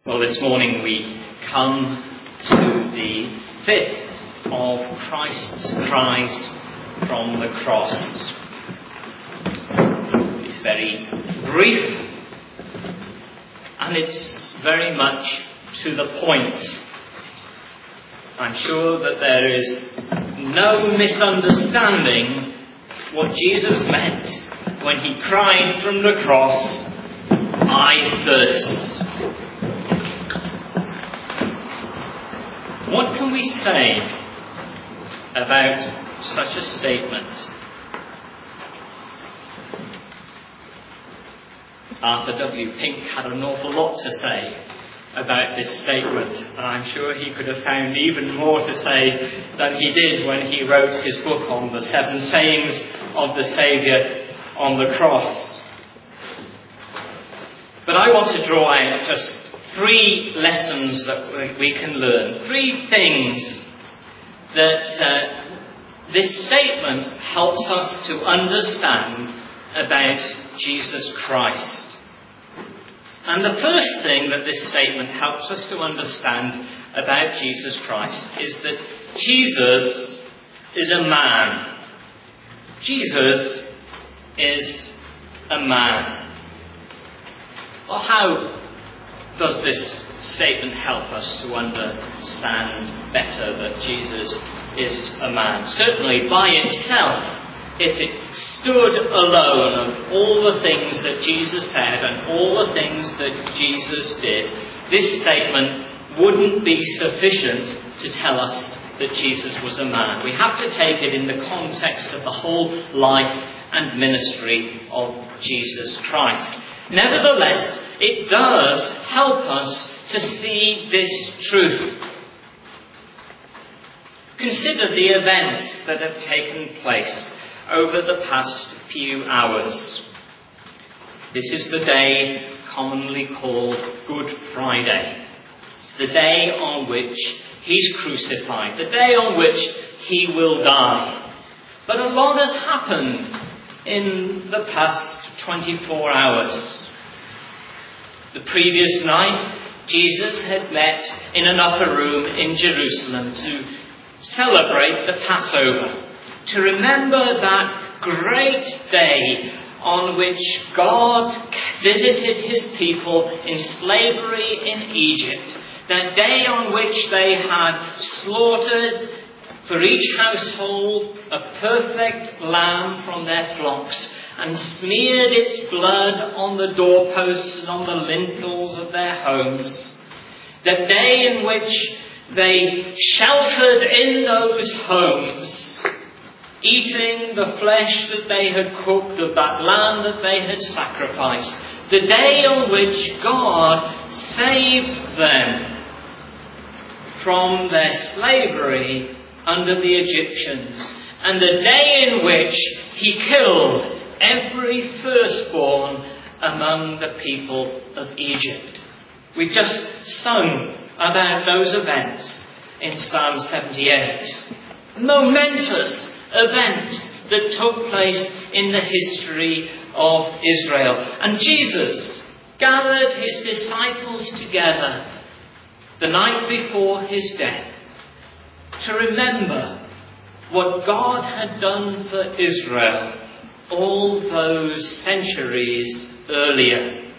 Well, this morning we come to the fifth of Christ's cries from the cross. It's very brief and it's very much to the point. I'm sure that there is no misunderstanding what Jesus meant when he cried from the cross, "I thirst." What can we say about such a statement? Arthur W. Pink had an awful lot to say about this statement, and I'm sure he could have found even more to say than he did when he wrote his book on the 7 sayings of the Saviour on the cross. But I want to draw out just 3 lessons that we can learn. 3 things that this statement helps us to understand about Jesus Christ. And the first thing that this statement helps us to understand about Jesus Christ is that Jesus is a man. Jesus is a man. Well, how does this statement help us to understand better that Jesus is a man? Certainly by itself, if it stood alone of all the things that Jesus said and all the things that Jesus did, this statement wouldn't be sufficient to tell us that Jesus was a man. We have to take it in the context of the whole life and ministry of Jesus Christ. Nevertheless, it does help us to see this truth. Consider the events that have taken place over the past few hours. This is the day commonly called Good Friday. It's the day on which he's crucified, the day on which he will die. But a lot has happened in the past 24 hours. The previous night, Jesus had met in an upper room in Jerusalem to celebrate the Passover, to remember that great day on which God visited his people in slavery in Egypt, that day on which they had slaughtered for each household a perfect lamb from their flocks and smeared its blood on the doorposts and on the lintels of their homes. The day in which they sheltered in those homes, eating the flesh that they had cooked of that lamb that they had sacrificed. The day on which God saved them from their slavery under the Egyptians. And the day in which he killed every firstborn among the people of Egypt. We've just sung about those events in Psalm 78. Momentous events that took place in the history of Israel. And Jesus gathered his disciples together the night before his death to remember what God had done for Israel all those centuries earlier.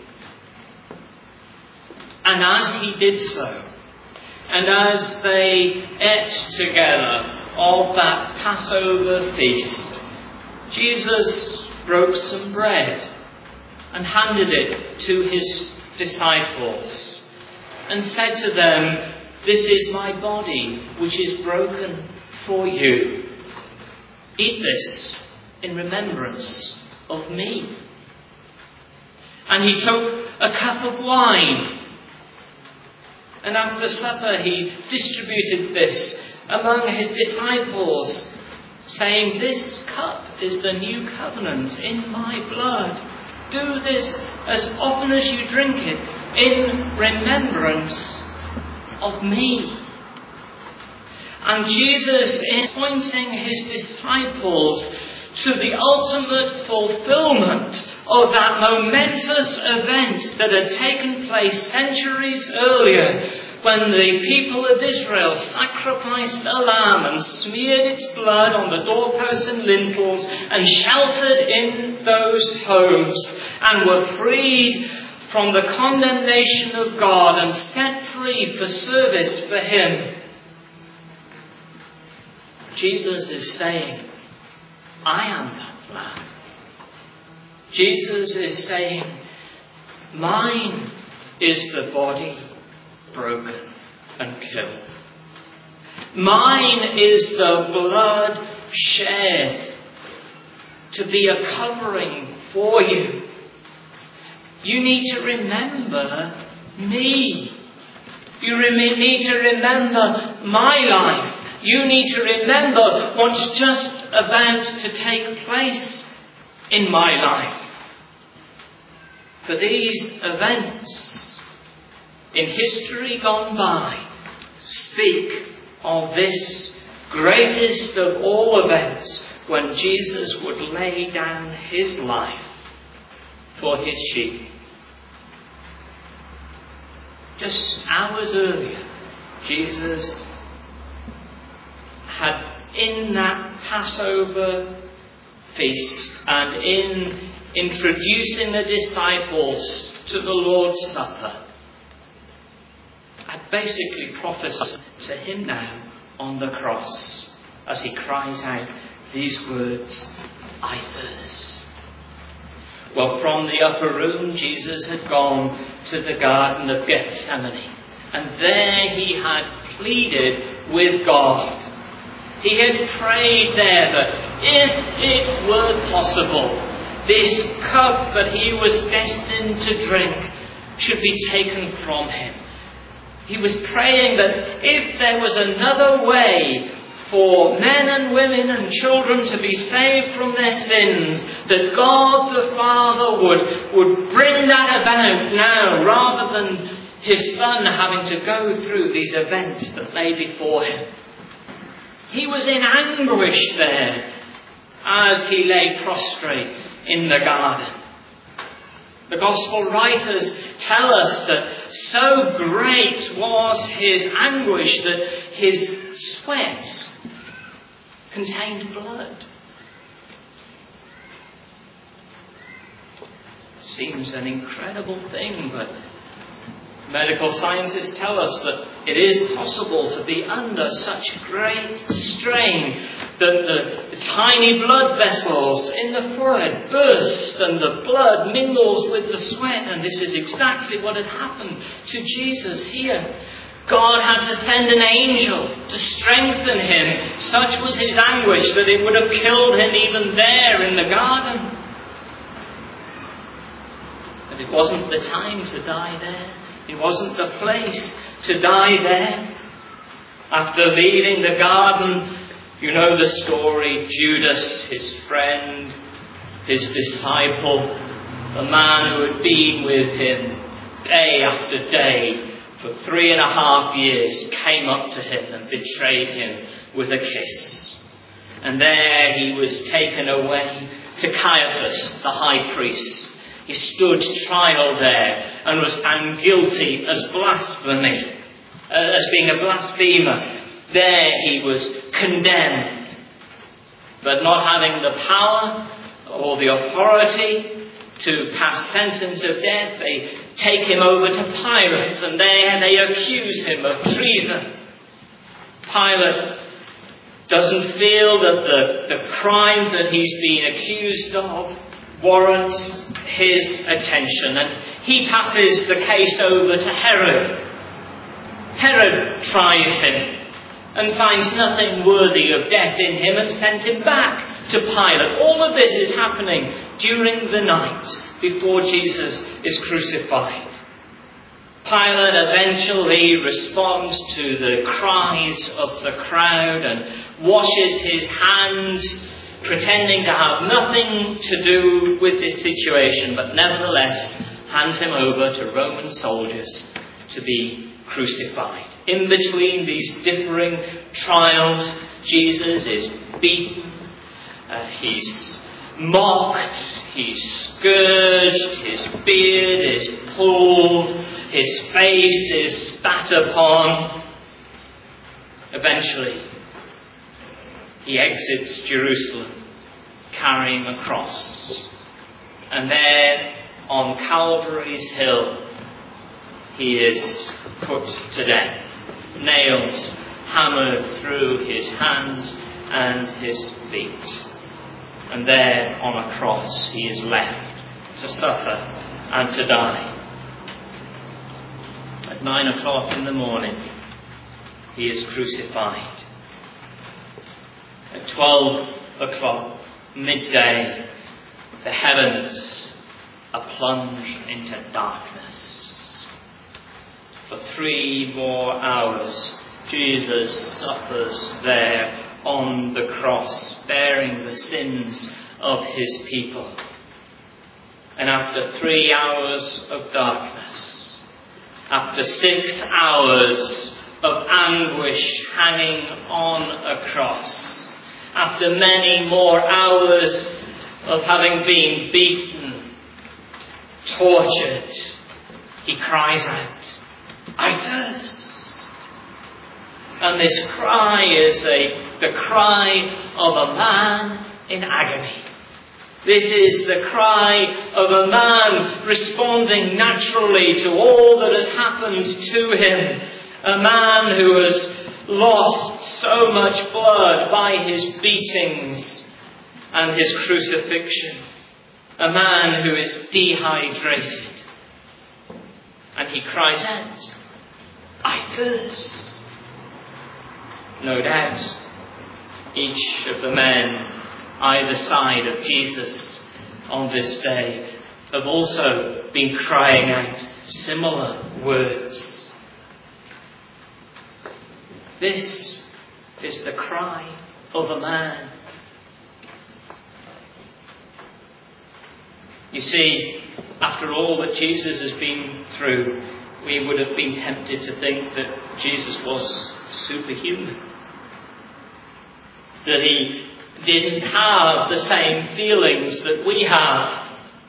And as he did so, and as they ate together of that Passover feast, Jesus broke some bread and handed it to his disciples and said to them, "This is my body, which is broken for you. Eat this in remembrance of me." And he took a cup of wine, and after supper he distributed this among his disciples, saying, "This cup is the new covenant in my blood. Do this as often as you drink it in remembrance of me." And Jesus, in pointing his disciples to the ultimate fulfillment of that momentous event that had taken place centuries earlier when the people of Israel sacrificed a lamb and smeared its blood on the doorposts and lintels and sheltered in those homes and were freed from the condemnation of God and set free for service for Him. Jesus is saying, I am that lamb. Jesus is saying, mine is the body broken and killed. Mine is the blood shed to be a covering for you. You need to remember me. You need to remember my life. You need to remember what's just about to take place in my life. For these events in history gone by speak of this greatest of all events, when Jesus would lay down His life for His sheep. Just hours earlier, Jesus had, in that Passover feast and in introducing the disciples to the Lord's Supper, had basically prophesied to Him now on the cross as He cries out these words, I thirst. Well, from the upper room, Jesus had gone to the Garden of Gethsemane, and there He had pleaded with God. He had prayed there that if it were possible, this cup that He was destined to drink should be taken from Him. He was praying that if there was another way for men and women and children to be saved from their sins, that God the Father would bring that about now, rather than His Son having to go through these events that lay before Him. He was in anguish there as He lay prostrate in the garden. The Gospel writers tell us that so great was His anguish that His sweat contained blood. Seems an incredible thing, but medical scientists tell us that it is possible to be under such great strain that the tiny blood vessels in the forehead burst and the blood mingles with the sweat. And this is exactly what had happened to Jesus here. God had to send an angel to strengthen Him. Such was His anguish that it would have killed Him even there in the garden. But it wasn't the time to die there. It wasn't the place to die there. After leaving the garden, you know the story. Judas, his friend, his disciple, the man who had been with Him day after day for 3.5 years, came up to Him and betrayed Him with a kiss. And there He was taken away to Caiaphas, the high priest. He stood trial there and was found guilty as blasphemy, as being a blasphemer. There He was condemned, but not having the power or the authority to pass sentence of death, they take Him over to Pilate, and there they accuse Him of treason. Pilate doesn't feel that the crimes that he's been accused of warrants his attention, and he passes the case over to Herod. Herod tries Him and finds nothing worthy of death in Him and sends Him back to Pilate. All of this is happening during the night before Jesus is crucified. Pilate eventually responds to the cries of the crowd and washes his hands, pretending to have nothing to do with this situation, but nevertheless hands Him over to Roman soldiers to be crucified. In between these differing trials, Jesus is beaten, He's mocked, He's scourged, His beard is pulled, his face is spat upon. Eventually, he exits Jerusalem carrying a cross. And there on Calvary's hill, he is put to death. Nails hammered through his hands and his feet. And there on a cross he is left to suffer and to die. At 9 o'clock in the morning, he is crucified. At 12 o'clock, midday, the heavens are plunged into darkness. For 3 more hours, Jesus suffers there on the cross, bearing the sins of his people. And after 3 hours of darkness, after 6 hours of anguish hanging on a cross, after many more hours of having been beaten, tortured, he cries out, "I thirst." And this cry is the cry of a man in agony. This is the cry of a man responding naturally to all that has happened to him. A man who has lost so much blood by his beatings and his crucifixion. A man who is dehydrated. And he cries out, "I thirst." No doubt, each of the men either side of Jesus on this day have also been crying out similar words. This is the cry of a man. You see, after all that Jesus has been through, we would have been tempted to think that Jesus was superhuman. That he didn't have the same feelings that we have.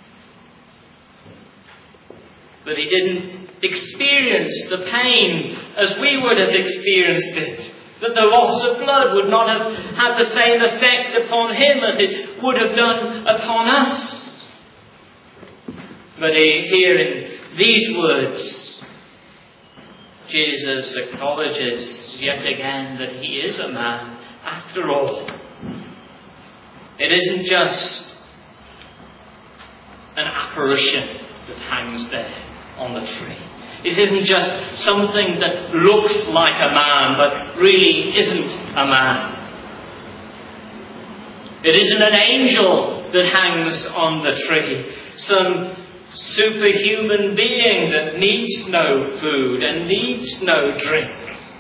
That he didn't experience the pain as we would have experienced it. That the loss of blood would not have had the same effect upon him as it would have done upon us. But here in these words, Jesus acknowledges yet again that he is a man after all. It isn't just an apparition that hangs there on the tree. It isn't just something that looks like a man but really isn't a man. It isn't an angel that hangs on the tree, some superhuman being that needs no food and needs no drink.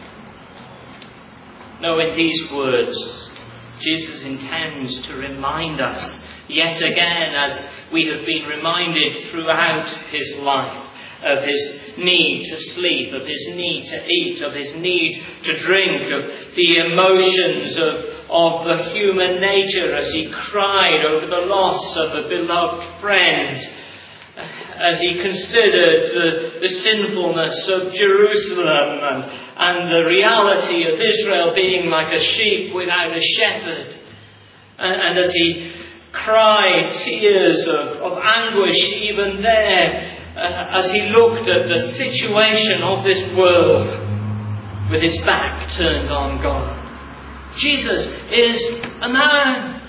No, in these words, Jesus intends to remind us yet again, as we have been reminded throughout his life, of his need to sleep, of his need to eat, of his need to drink, of the emotions of the human nature as he cried over the loss of a beloved friend, as he considered the sinfulness of Jerusalem and the reality of Israel being like a sheep without a shepherd. And as he cried tears of anguish even there, as he looked at the situation of this world with his back turned on God. Jesus is a man.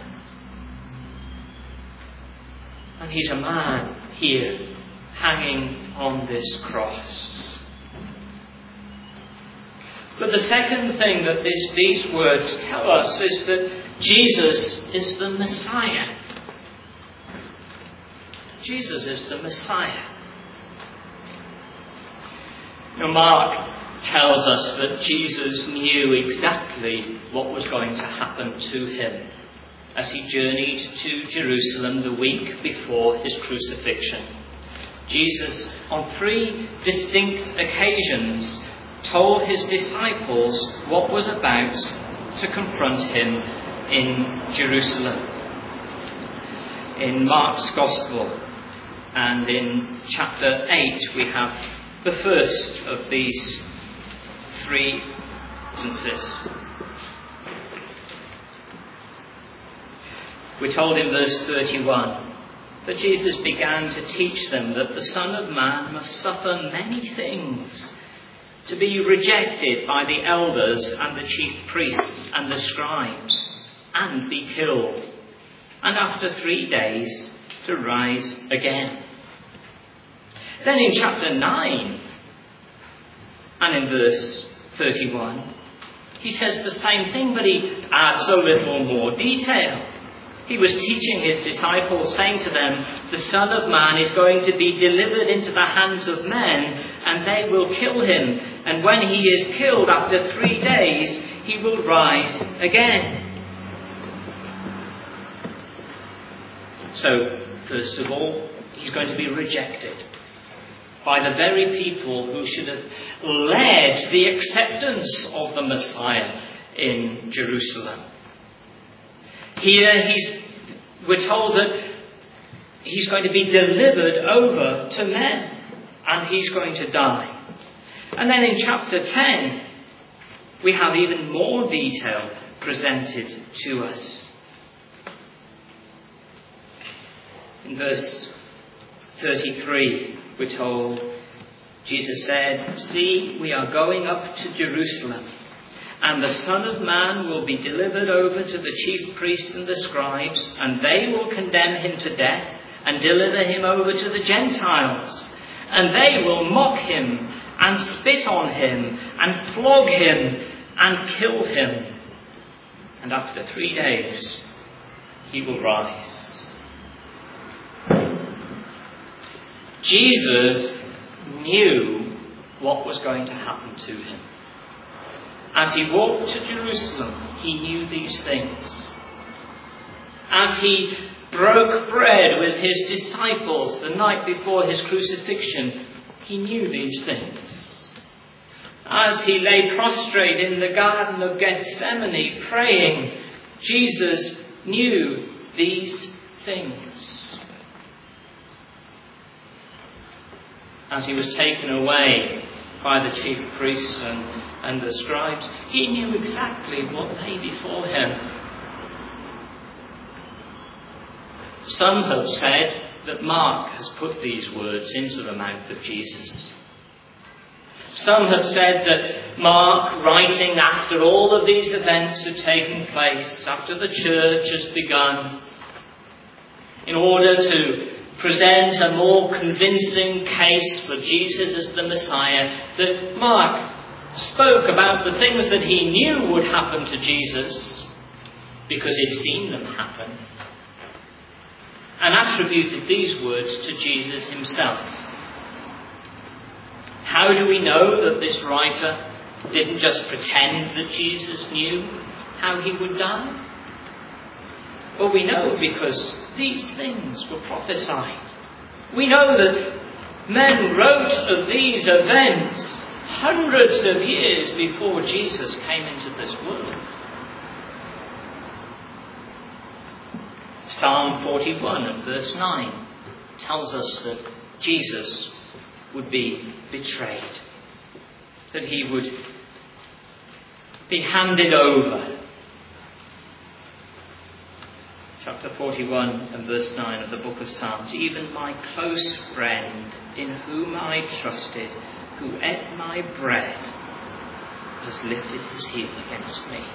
And he's a man here, hanging on this cross. But the second thing that these words tell us is that Jesus is the Messiah. Jesus is the Messiah. Now, Mark tells us that Jesus knew exactly what was going to happen to him as he journeyed to Jerusalem the week before his crucifixion. Jesus, on 3 distinct occasions, told his disciples what was about to confront him in Jerusalem. In Mark's Gospel and in chapter 8 we have The first of these three instances. We're told in verse 31 that Jesus began to teach them that the Son of Man must suffer many things, to be rejected by the elders and the chief priests and the scribes, and be killed, and after 3 days to rise again. Then in chapter 9 and in verse 31, he says the same thing, but he adds a little more detail. He was teaching his disciples, saying to them, the Son of Man is going to be delivered into the hands of men, and they will kill him. And when he is killed, after 3 days, he will rise again. So, first of all, he's going to be rejected by the very people who should have led the acceptance of the Messiah in Jerusalem. Here we're told that he's going to be delivered over to men, and he's going to die. And then in chapter 10, we have even more detail presented to us. In verse 33, we're told, Jesus said, "See, we are going up to Jerusalem, and the Son of Man will be delivered over to the chief priests and the scribes, and they will condemn him to death and deliver him over to the Gentiles. And they will mock him and spit on him and flog him and kill him. And after 3 days, he will rise." Jesus knew what was going to happen to him. As he walked to Jerusalem, he knew these things. As he broke bread with his disciples the night before his crucifixion, he knew these things. As he lay prostrate in the Garden of Gethsemane praying, Jesus knew these things. As he was taken away by the chief priests and the scribes, he knew exactly what lay before him. Some have said that Mark has put these words into the mouth of Jesus. Some have said that Mark, writing after all of these events have taken place, after the church has begun, in order to present a more convincing case for Jesus as the Messiah, that Mark spoke about the things that he knew would happen to Jesus because he'd seen them happen, and attributed these words to Jesus himself. How do we know that this writer didn't just pretend that Jesus knew how he would die? Well, we know because these things were prophesied. We know that men wrote of these events hundreds of years before Jesus came into this world. Psalm 41 and verse 9 tells us that Jesus would be betrayed, that he would be handed over. Chapter 41 and verse 9 of the book of Psalms, "Even my close friend, in whom I trusted, who ate my bread, has lifted his heel against me."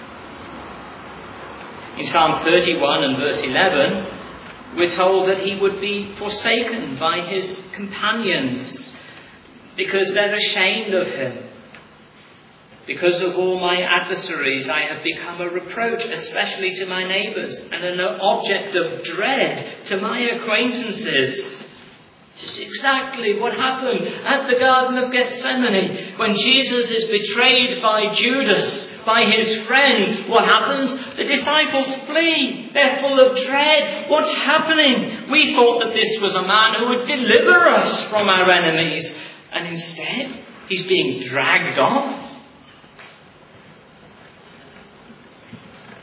In Psalm 31 and verse 11, we're told that he would be forsaken by his companions because they're ashamed of him. "Because of all my adversaries, I have become a reproach, especially to my neighbours, and an object of dread to my acquaintances." This is exactly what happened at the Garden of Gethsemane. When Jesus is betrayed by Judas, by his friend, what happens? The disciples flee. They're full of dread. What's happening? We thought that this was a man who would deliver us from our enemies. And instead, he's being dragged off.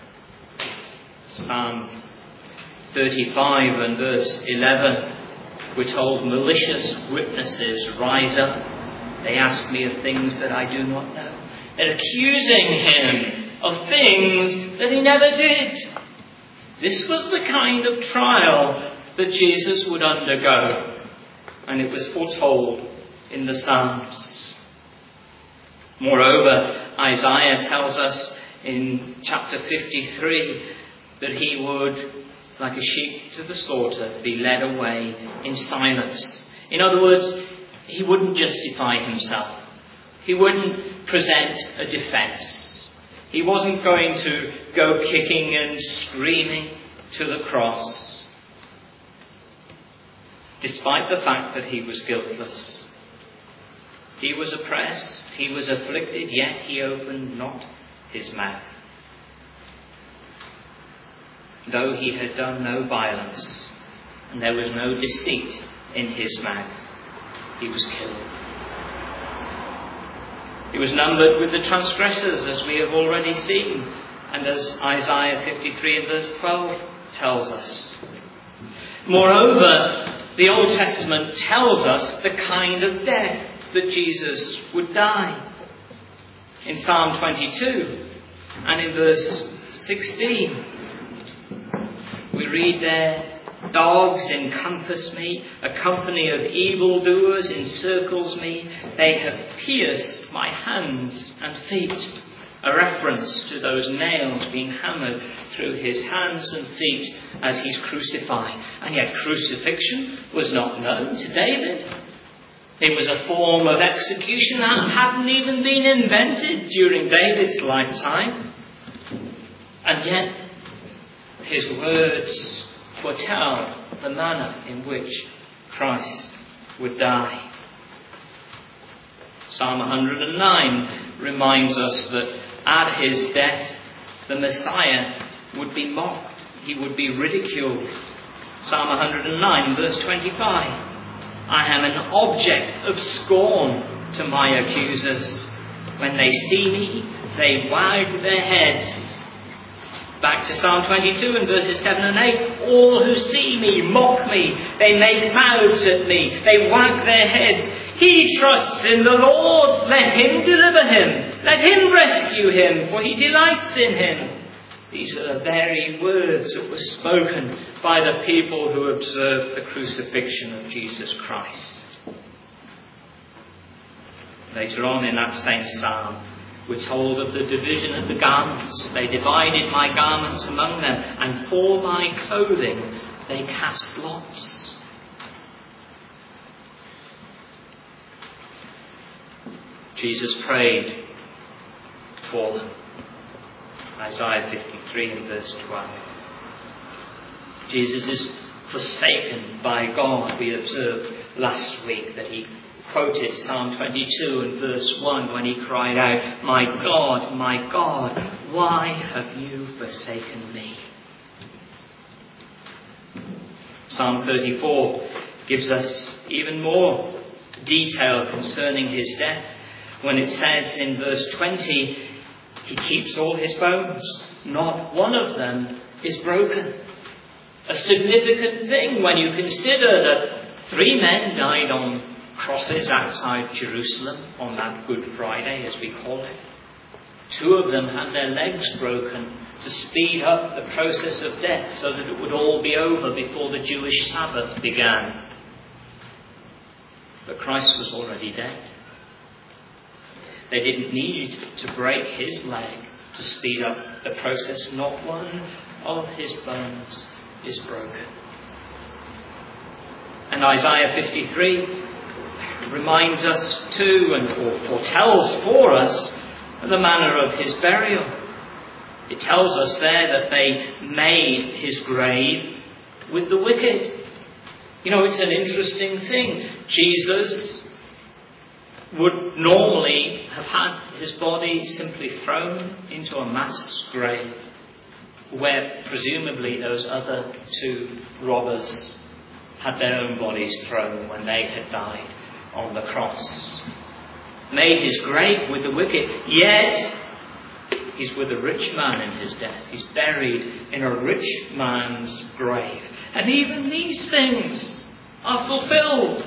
Psalm 35 and verse 11 We're told malicious witnesses rise up. They ask me of things that I do not know. They're accusing him of things that he never did. This was the kind of trial that Jesus would undergo, and it was foretold in the Psalms. Moreover, Isaiah tells us in chapter 53 that he would, like a sheep to the slaughter, be led away in silence. In other words, he wouldn't justify himself. He wouldn't present a defense. He wasn't going to go kicking and screaming to the cross, despite the fact that he was guiltless. He was oppressed, he was afflicted, yet he opened not his mouth. Though he had done no violence, and there was no deceit in his mouth, he was killed. He was numbered with the transgressors, as we have already seen, and as Isaiah 53 and verse 12 tells us. Moreover, the Old Testament tells us the kind of death that Jesus would die. In Psalm 22 and in verse 16, we read there, "Dogs encompass me, a company of evildoers encircles me. They have pierced my hands and feet." A reference to those nails being hammered through his hands and feet as he's crucified. And yet crucifixion was not known to David. It was a form of execution that hadn't even been invented during David's lifetime. And yet his words foretell the manner in which Christ would die. Psalm 109 reminds us that at his death the Messiah would be mocked. He would be ridiculed. Psalm 109 verse 25. "I am an object of scorn to my accusers. When they see me, they wag their heads." Back to Psalm 22 and verses 7 and 8. "All who see me mock me. They make mouths at me. They wag their heads. He trusts in the Lord. Let him deliver him. Let him rescue him, for he delights in him." These are the very words that were spoken by the people who observed the crucifixion of Jesus Christ. Later on in that same psalm, we're told of the division of the garments. "They divided my garments among them, and for my clothing they cast lots." Jesus prayed for them. Isaiah 53 and verse 12. Jesus is forsaken by God. We observed last week that he quoted Psalm 22 and verse 1 when he cried out, my God, why have you forsaken me?" Psalm 34 gives us even more detail concerning his death when it says in verse 20, "He keeps all his bones. Not one of them is broken." A significant thing when you consider that 3 men died on crosses outside Jerusalem on that Good Friday, as we call it. 2 of them had their legs broken to speed up the process of death so that it would all be over before the Jewish Sabbath began. But Christ was already dead. They didn't need to break his leg to speed up the process. Not one of his bones is broken. And Isaiah 53 reminds us too, or foretells for us, the manner of his burial. It tells us there that they made his grave with the wicked. You know, it's an interesting thing. Jesus would normally have had his body simply thrown into a mass grave, where presumably those other 2 robbers had their own bodies thrown when they had died on the cross. Made his grave with the wicked, yet he's with a rich man in his death. He's buried in a rich man's grave. And even these things are fulfilled.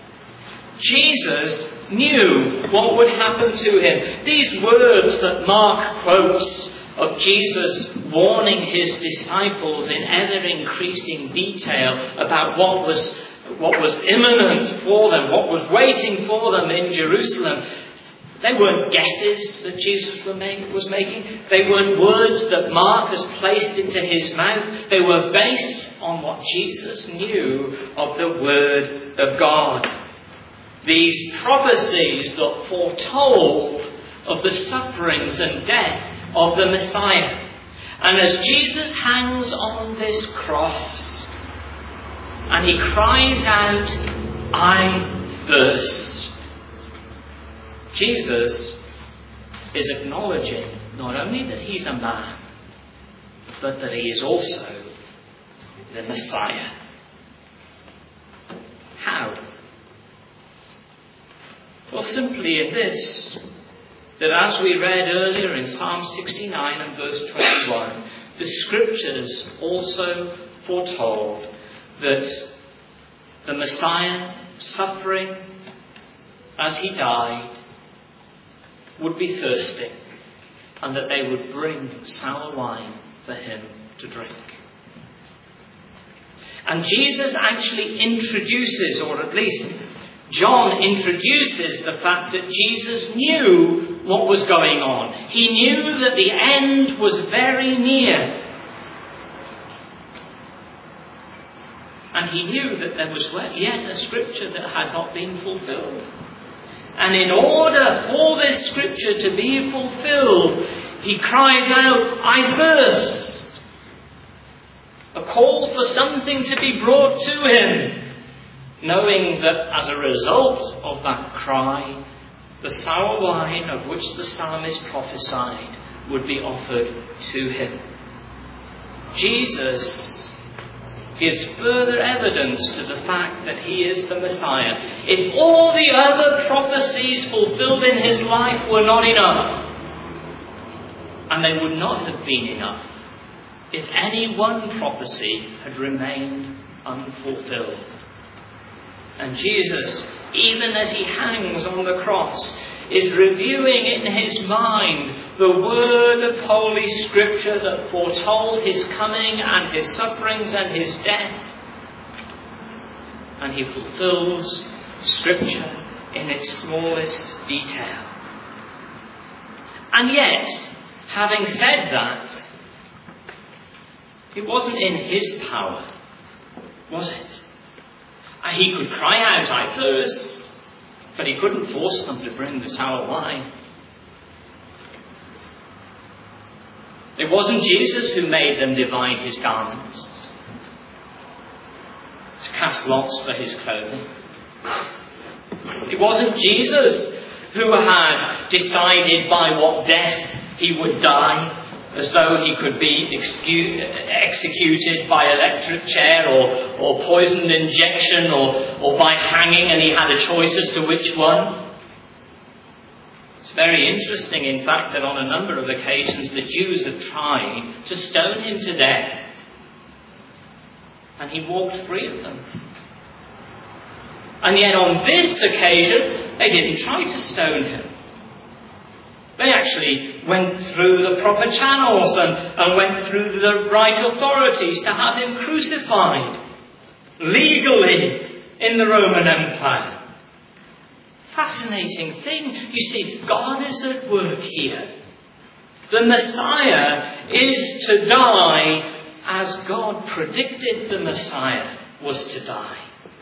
Jesus knew what would happen to him. These words that Mark quotes of Jesus warning his disciples in ever-increasing detail about what was imminent for them, what was waiting for them in Jerusalem, they weren't guesses that Jesus was making. They weren't words that Mark has placed into his mouth. They were based on what Jesus knew of the Word of God. These prophecies that foretold of the sufferings and death of the Messiah. And as Jesus hangs on this cross and he cries out, "I thirst," Jesus is acknowledging not only that he's a man, but that he is also the Messiah. How? Well, simply in this, that as we read earlier in Psalm 69 and verse 21, the Scriptures also foretold that the Messiah, suffering as he died, would be thirsty, and that they would bring sour wine for him to drink. And Jesus actually introduces, or at least John introduces, the fact that Jesus knew what was going on. He knew that the end was very near. And he knew that there was yet a scripture that had not been fulfilled. And in order for this scripture to be fulfilled, he cries out, "I thirst." A call for something to be brought to him, knowing that as a result of that cry, the sour wine of which the psalmist prophesied would be offered to him. Jesus gives further evidence to the fact that he is the Messiah. If all the other prophecies fulfilled in his life were not enough, and they would not have been enough if any one prophecy had remained unfulfilled. And Jesus, even as he hangs on the cross, is reviewing in his mind the word of Holy Scripture that foretold his coming and his sufferings and his death. And he fulfills Scripture in its smallest detail. And yet, having said that, it wasn't in his power, was it? He could cry out, "I thirst," but he couldn't force them to bring the sour wine. It wasn't Jesus who made them divide his garments, to cast lots for his clothing. It wasn't Jesus who had decided by what death he would die, as though he could be executed by electric chair or poisoned injection or by hanging, and he had a choice as to which one. It's very interesting, in fact, that on a number of occasions the Jews have tried to stone him to death, and he walked free of them. And yet on this occasion they didn't try to stone him. They actually went through the proper channels and went through the right authorities to have him crucified legally in the Roman Empire. Fascinating thing. You see, God is at work here. The Messiah is to die as God predicted the Messiah was to die.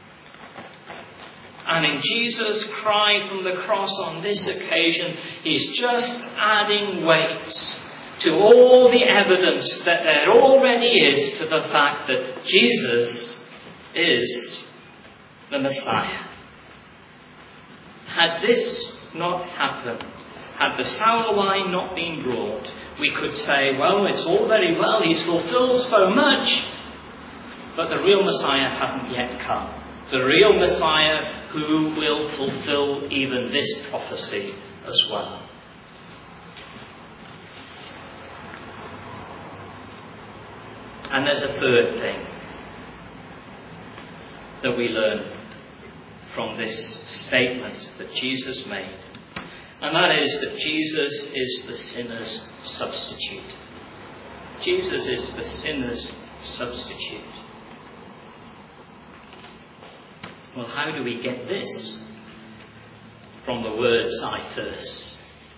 And in Jesus' cry from the cross on this occasion, he's just adding weight to all the evidence that there already is to the fact that Jesus is the Messiah. Had this not happened, had the sour wine not been brought, we could say, well, it's all very well, he's fulfilled so much, but the real Messiah hasn't yet come. The real Messiah who will fulfill even this prophecy as well. And there's a third thing. that we learn from this statement that Jesus made. And that is that Jesus is the sinner's substitute. Jesus is the sinner's substitute. Well, how do we get this? From the words, "I thirst."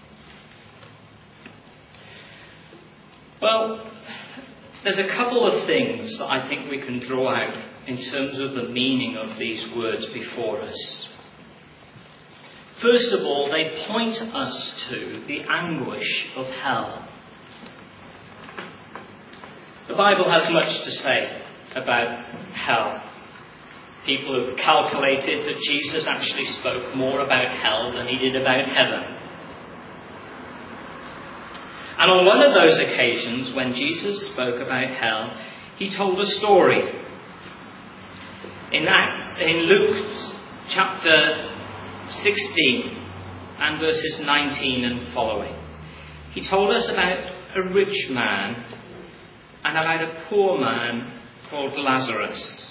Well, there's a couple of things that I think we can draw out in terms of the meaning of these words before us. First of all, they point us to the anguish of hell. The Bible has much to say about hell. People have calculated that Jesus actually spoke more about hell than he did about heaven. And on one of those occasions, when Jesus spoke about hell, he told a story. In Luke chapter 16 and verses 19 and following, he told us about a rich man and about a poor man called Lazarus.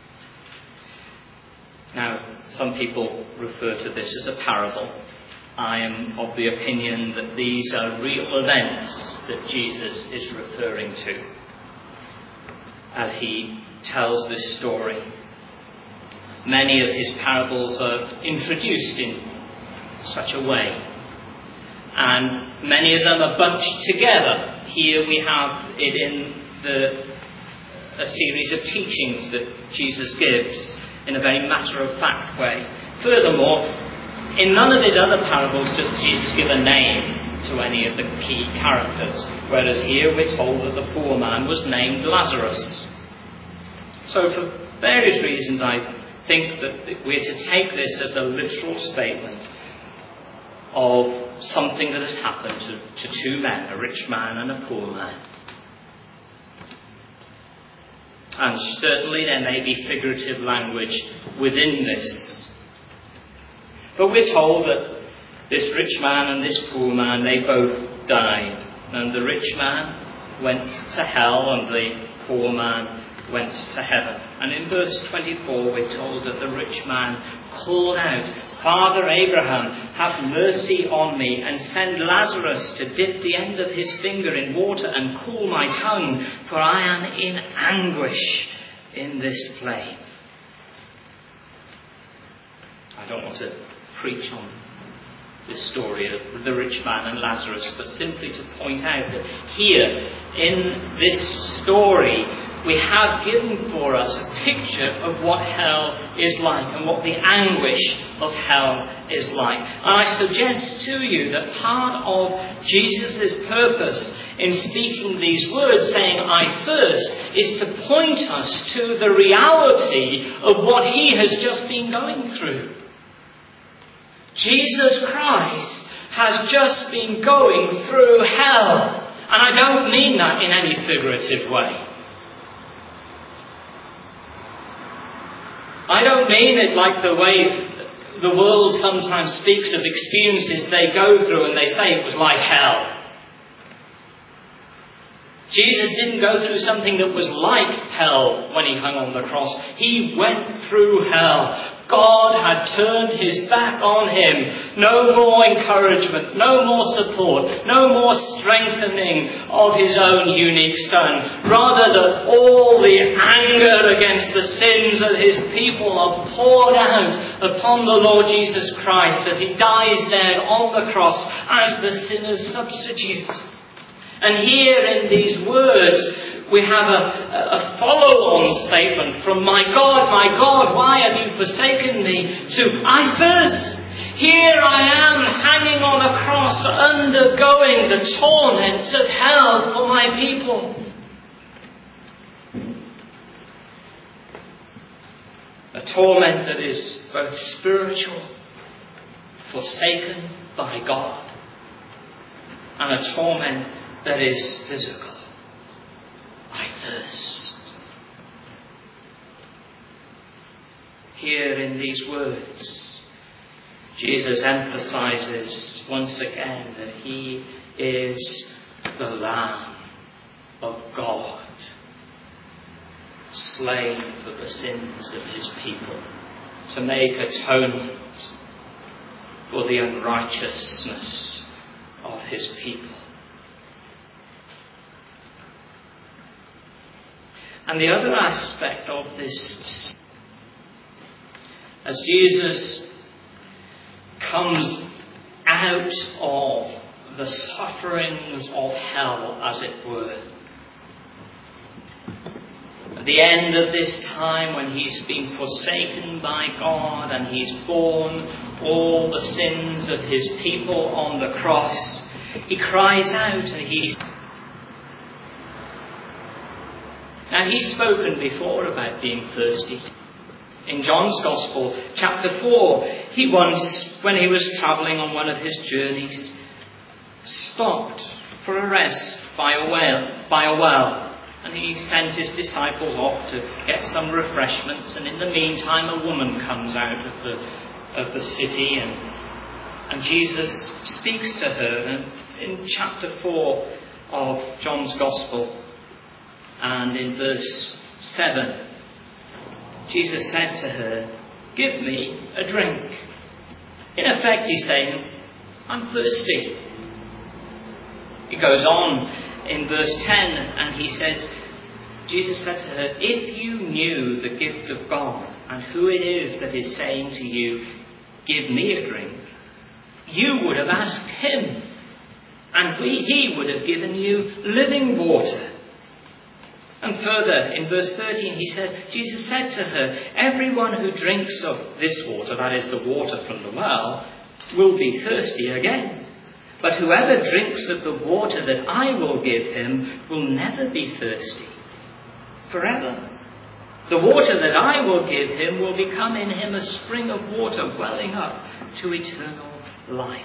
Now, some people refer to this as a parable. I am of the opinion that these are real events that Jesus is referring to as he tells this story. Many of his parables are introduced in such a way, and many of them are bunched together. Here we have it in a series of teachings that Jesus gives in a very matter-of-fact way. Furthermore, in none of his other parables does Jesus give a name to any of the key characters, whereas here we're told that the poor man was named Lazarus. So for various reasons, I think that we're to take this as a literal statement of something that has happened to two men, a rich man and a poor man. And certainly there may be figurative language within this. But we're told that this rich man and this poor man, they both died. And the rich man went to hell and the poor man went to heaven. And in verse 24 we're told that the rich man called out, "Father Abraham, have mercy on me and send Lazarus to dip the end of his finger in water and cool my tongue, for I am in anguish in this flame." I don't want to preach on this story of the rich man and Lazarus, but simply to point out that here in this story we have given for us a picture of what hell is like and what the anguish of hell is like. And I suggest to you that part of Jesus' purpose in speaking these words, saying "I thirst," is to point us to the reality of what he has just been going through. Jesus Christ has just been going through hell. And I don't mean that in any figurative way. I don't mean it like the way the world sometimes speaks of experiences they go through and they say it was like hell. Jesus didn't go through something that was like hell when he hung on the cross. He went through hell. God had turned his back on him. No more encouragement, no more support, no more strengthening of his own unique Son. Rather, that all the anger against the sins of his people are poured out upon the Lord Jesus Christ as he dies there on the cross as the sinner's substitute. And here in these words, we have a follow-on statement from my God, why have you forsaken me?" to "I thirst. Here I am hanging on a cross, undergoing the torments of hell for my people." A torment that is both spiritual, forsaken by God, and a torment that is physical. I thirst. Here in these words, Jesus emphasizes once again that he is the Lamb of God slain for the sins of his people, to make atonement for the unrighteousness of his people. And the other aspect of this, as Jesus comes out of the sufferings of hell, as it were, at the end of this time, when he's been forsaken by God and he's borne all the sins of his people on the cross, he cries out and he's spoken before about being thirsty. In John's Gospel, chapter 4, he once, when he was travelling on one of his journeys, stopped for a rest by a well. And he sent his disciples off to get some refreshments. And in the meantime, a woman comes out of the city, and Jesus speaks to her. And in chapter 4 of John's Gospel, and in verse 7, Jesus said to her, "Give me a drink." In effect, he's saying, "I'm thirsty." He goes on in verse 10, and he says, Jesus said to her, "If you knew the gift of God and who it is that is saying to you, 'Give me a drink,' you would have asked him, and he would have given you living water." And further, in verse 13, he says, Jesus said to her, "Everyone who drinks of this water," that is the water from the well, "will be thirsty again. But whoever drinks of the water that I will give him will never be thirsty forever. The water that I will give him will become in him a spring of water welling up to eternal life."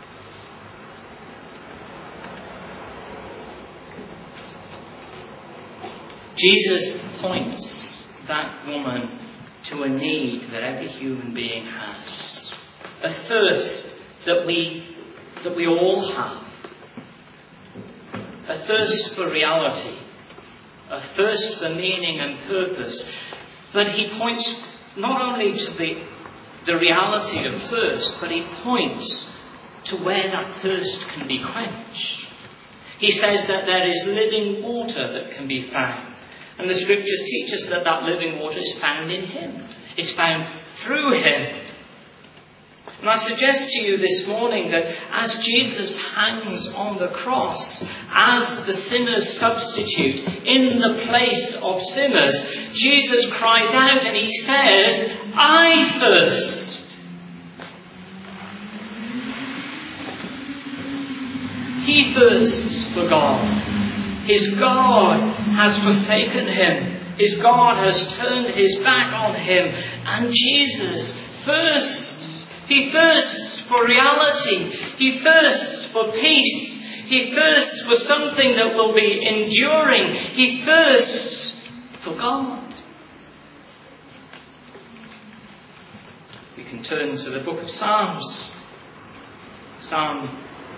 Jesus points that woman to a need that every human being has, a thirst that we all have, a thirst for reality, a thirst for meaning and purpose. But he points not only to the reality of thirst, but he points to where that thirst can be quenched. He says that there is living water that can be found. And the scriptures teach us that that living water is found in him. It's found through him. And I suggest to you this morning that as Jesus hangs on the cross, as the sinner's substitute in the place of sinners, Jesus cries out and he says, "I thirst." He thirsts for God. His God has forsaken him. His God has turned his back on him. And Jesus thirsts. He thirsts for reality. He thirsts for peace. He thirsts for something that will be enduring. He thirsts for God. We can turn to the book of Psalms. Psalm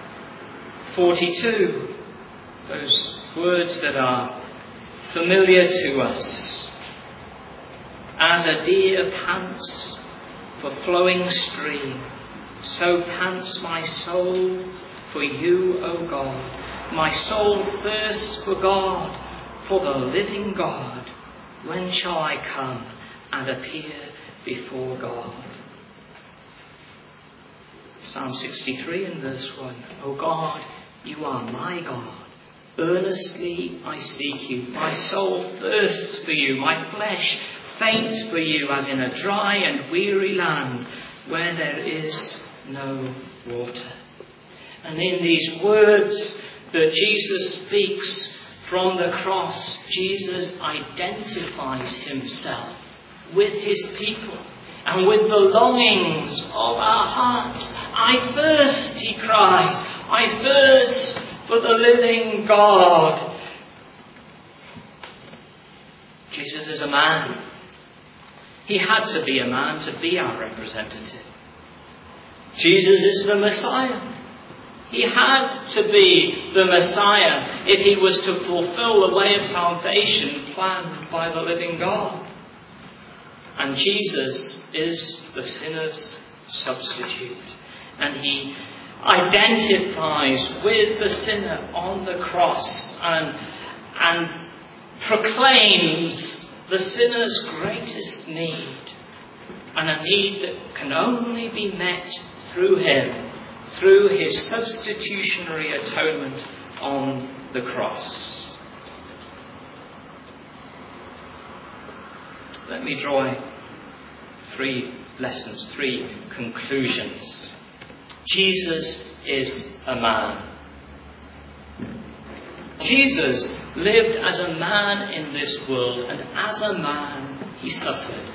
42. Those words that are familiar to us. "As a deer pants for flowing stream, so pants my soul for you, O God. My soul thirsts for God, for the living God. When shall I come and appear before God?" Psalm 63 and verse 1. "O God, you are my God. Earnestly I seek you. My soul thirsts for you. My flesh faints for you, as in a dry and weary land where there is no water." And in these words that Jesus speaks from the cross, Jesus identifies himself with his people and with the longings of our hearts. "I thirst," he cries. "I thirst for the living God." Jesus is a man. He had to be a man to be our representative. Jesus is the Messiah. He had to be the Messiah if he was to fulfill the way of salvation planned by the living God. And Jesus is the sinner's substitute. And he identifies with the sinner on the cross and proclaims the sinner's greatest need, and a need that can only be met through him, through his substitutionary atonement on the cross. Let me draw 3 lessons, 3 conclusions. Jesus is a man. Jesus lived as a man in this world, and as a man he suffered.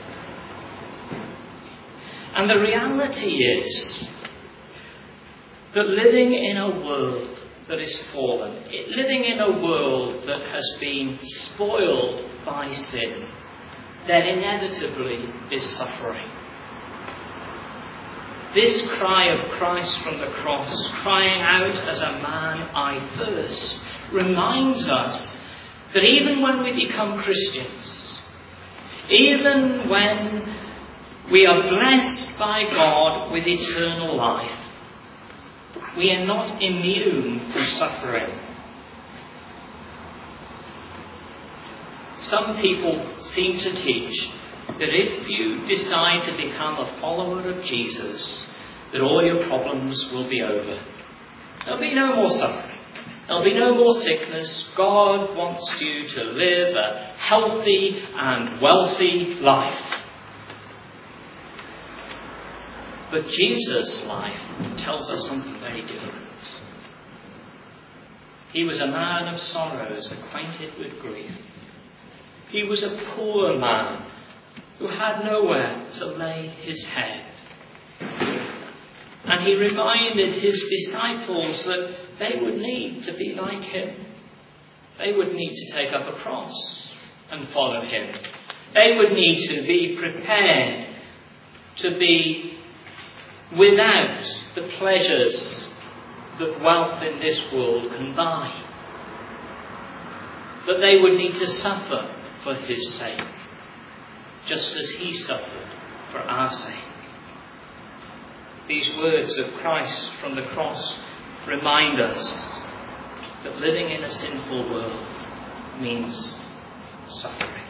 And the reality is that living in a world that is fallen, living in a world that has been spoiled by sin, there inevitably is suffering. This cry of Christ from the cross, crying out as a man, I thirst, reminds us that even when we become Christians, even when we are blessed by God with eternal life, we are not immune from suffering. Some people seem to teach that if you decide to become a follower of Jesus, that all your problems will be over. There'll be no more suffering. There'll be no more sickness. God wants you to live a healthy and wealthy life. But Jesus' life tells us something very different. He was a man of sorrows, acquainted with grief. He was a poor man who had nowhere to lay his head. And he reminded his disciples that they would need to be like him. They would need to take up a cross and follow him. They would need to be prepared to be without the pleasures that wealth in this world can buy. That they would need to suffer for his sake, just as he suffered for our sake. These words of Christ from the cross remind us that living in a sinful world means suffering.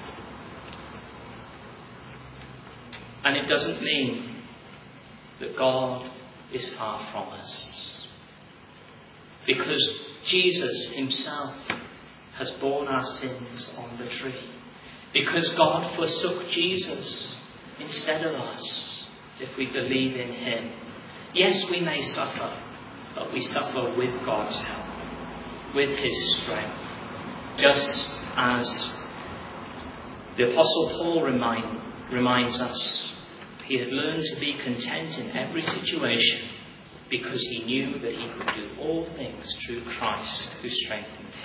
And it doesn't mean that God is far from us, because Jesus himself has borne our sins on the tree. Because God forsook Jesus instead of us if we believe in him. Yes, we may suffer, but we suffer with God's help, with his strength. Just as the Apostle Paul reminds us, he had learned to be content in every situation because he knew that he could do all things through Christ who strengthened him.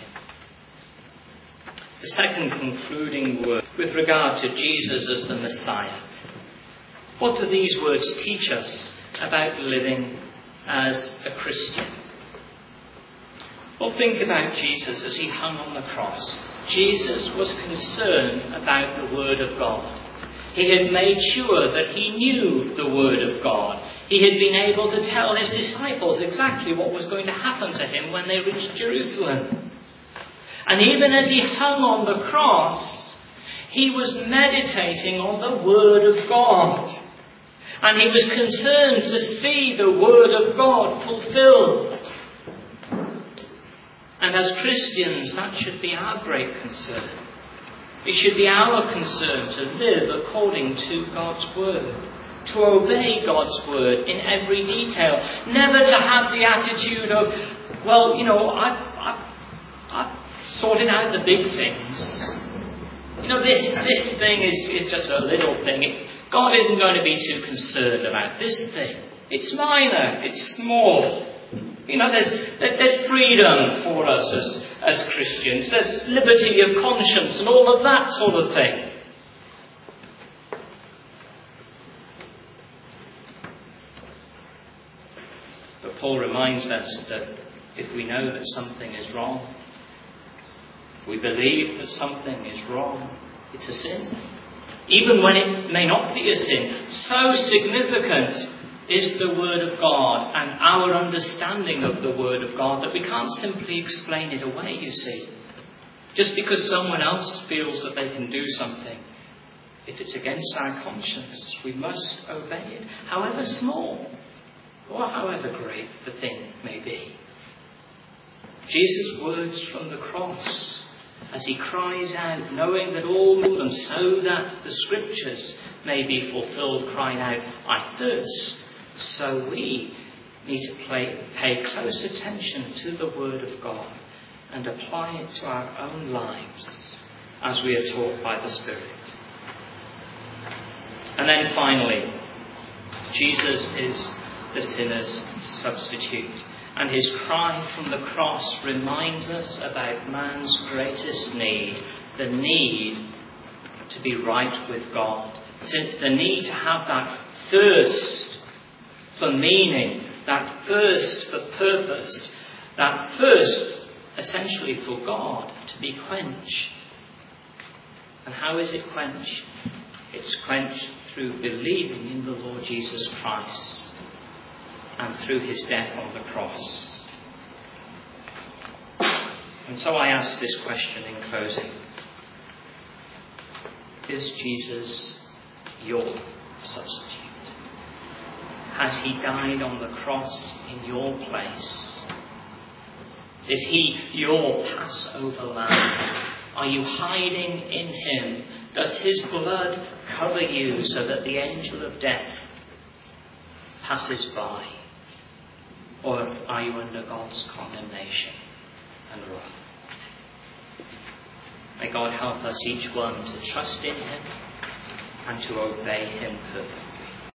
The second concluding word with regard to Jesus as the Messiah. What do these words teach us about living as a Christian? Well, think about Jesus as he hung on the cross. Jesus was concerned about the Word of God. He had made sure that he knew the Word of God. He had been able to tell his disciples exactly what was going to happen to him when they reached Jerusalem. And even as he hung on the cross, he was meditating on the Word of God. And he was concerned to see the Word of God fulfilled. And as Christians, that should be our great concern. It should be our concern to live according to God's Word, to obey God's Word in every detail. Never to have the attitude of, well, I've sorted out the big things. This thing is just a little thing. God isn't going to be too concerned about this thing. It's minor. It's small. There's freedom for us as Christians. There's liberty of conscience and all of that sort of thing. But Paul reminds us that if we know that something is wrong. We believe that something is wrong. It's a sin. Even when it may not be a sin, so significant is the Word of God and our understanding of the Word of God that we can't simply explain it away, you see. Just because someone else feels that they can do something, if it's against our conscience, we must obey it, however small or however great the thing may be. Jesus' words from the cross, as he cries out, knowing that all will them, so that the scriptures may be fulfilled, crying out, I thirst. So we need to pay close attention to the Word of God and apply it to our own lives as we are taught by the Spirit. And then finally, Jesus is the sinner's substitute. And his cry from the cross reminds us about man's greatest need, the need to be right with God, the need to have that thirst for meaning, that thirst for purpose, that thirst essentially for God to be quenched. And how is it quenched? It's quenched through believing in the Lord Jesus Christ and through his death on the cross. And so I ask this question in closing. Is Jesus your substitute? Has he died on the cross in your place? Is he your Passover lamb? Are you hiding in him? Does his blood cover you so that the angel of death passes by? Or are you under God's condemnation and wrath? May God help us each one to trust in him and to obey him perfectly.